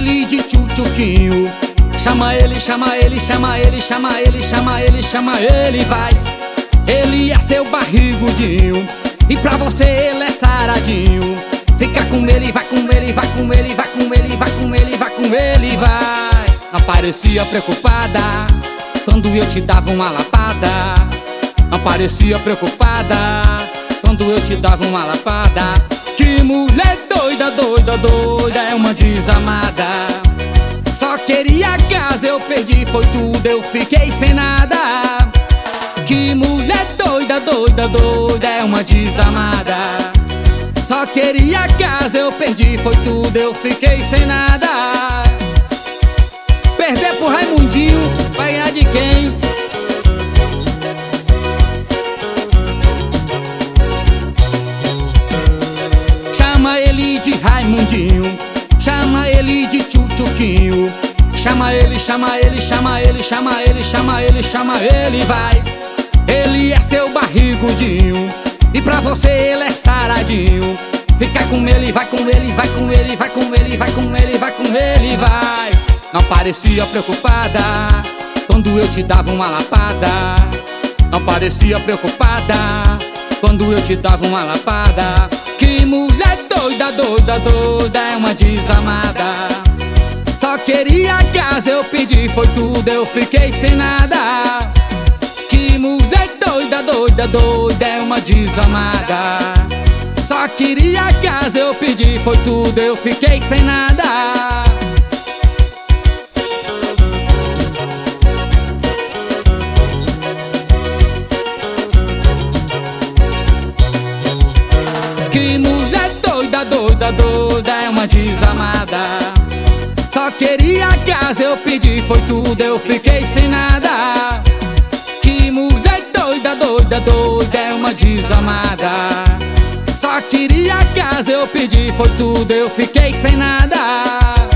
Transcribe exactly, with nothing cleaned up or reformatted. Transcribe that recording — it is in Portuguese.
ele de tchutchuquinho. Chama ele, chama ele, chama ele, chama ele, chama ele, chama ele, vai. Ele é seu barrigudinho e pra você ele é saradinho. Fica com ele, vai com ele, vai com ele, vai com ele, vai com ele, vai com ele, vai. Não parecia preocupada quando eu te dava uma lapada. Não parecia preocupada quando eu te dava uma lapada. Que mulher doida, doida, doida, é uma desamada. Só queria casa, eu perdi, foi tudo, eu fiquei sem nada. Que mulher doida, doida, doida, é uma desamada. Só queria casa, eu perdi, foi tudo, eu fiquei sem nada. Perder pro Raimundinho, vai ganhar de quem? Chama ele de Raimundinho, chama ele de tchutchuquinho. Chama ele, chama ele, chama ele, chama ele, chama ele, chama ele, vai. Ele é seu barrigudinho e pra você ele é saradinho. Fica com ele, vai com ele, vai com ele, vai com ele, vai com ele, vai com ele, vai. Não parecia preocupada quando eu te dava uma lapada. Não parecia preocupada quando eu te dava uma lapada. Que mulher doida, doida, doida, é uma desamada. Só queria casa, eu pedi, foi tudo, eu fiquei sem nada. Que mulher doida, doida, doida, é uma desamada. Só queria casa, eu pedi, foi tudo, eu fiquei sem nada. Que mulher doida, doida, doida, é uma desamada. Só queria casa, eu pedi, foi tudo, eu fiquei sem nada. Que mulher doida, doida, doida, é uma desamada. Só queria casa, eu pedi, foi tudo, eu fiquei sem nada.